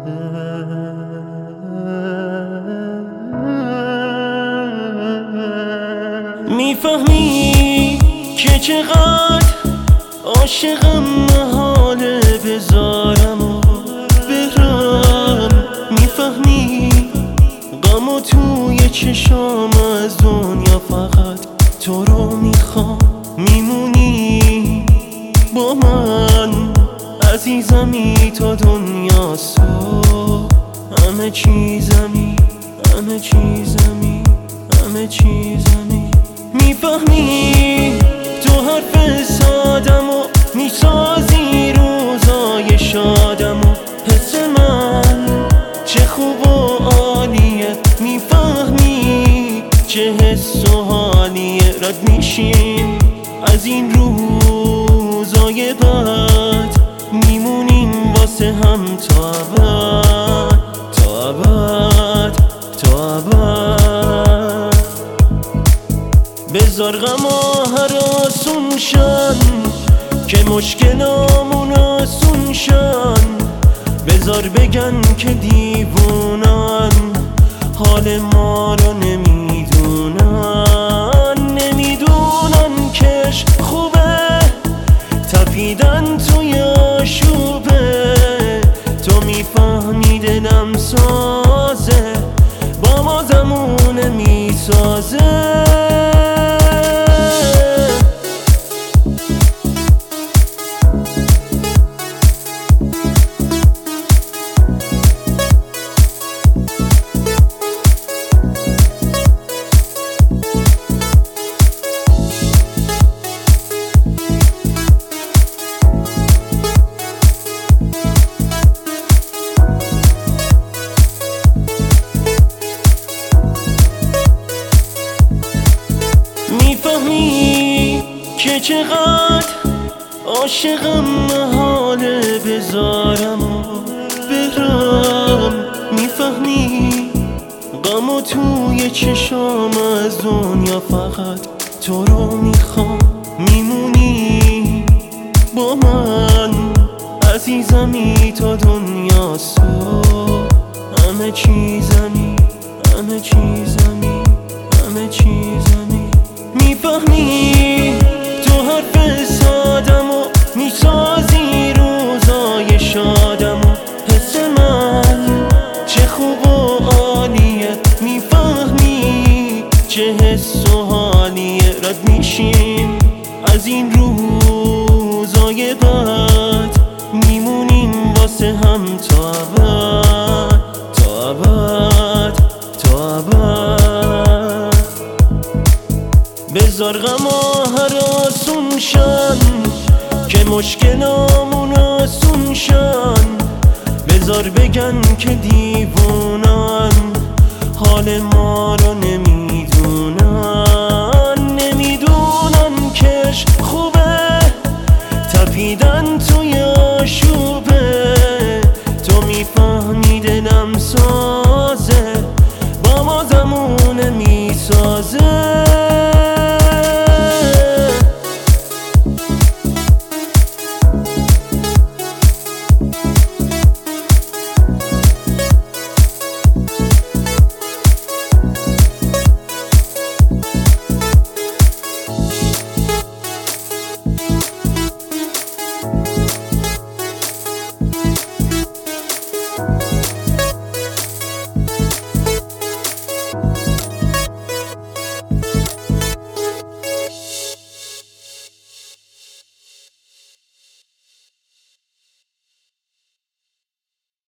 میفهمی که چقدر عاشقم، محاله بذارم و برم. میفهمی غمو توی چشام از دنیا، فقط تو رو میخوام. میمونی با من عزیزمی تا دنیا صبح. همه چیزمی، همه چیزمی، همه چیزمی. میفهمی تو حرف سادم و میسازی روزای شادم و حس من چه خوب و عالیه. میفهمی چه حس و حالیه. رد میشیم از این روزای بد، میمونیم واسه هم تا ابد، تا ابد، تا ابد. بذار غما هراسون شن که مشکلامون آسون شن. بذار بگن که دیوونن حال ما رو نمیدونن. نمیدونن کش خوبه تپیدن توی آشوبه. تو میفهمی دلم سازه با ما زمونه میسازه. میفهمی که چقدر عاشقم، محاله بذارم و برم. میفهمی غمو توی چشام از دنیا، فقط تو رو میخوام. میمونی با من عزیزمی تا دنیا صبح. همه چیزمی، همه چیزمی، همه چیزمی. میفهمی تو حرف سادم و میسازی روزای شادم و حس من چه خوب و عالیه. میفهمی چه حس و حالیه. رد میشیم از این روزای بد، میمونیم واسه هم تا ابد، تا ابد، تا ابد. بذار غما هراسون شن که مشکلامون آسون شن. بذار بگن که دیوونن حال ما رو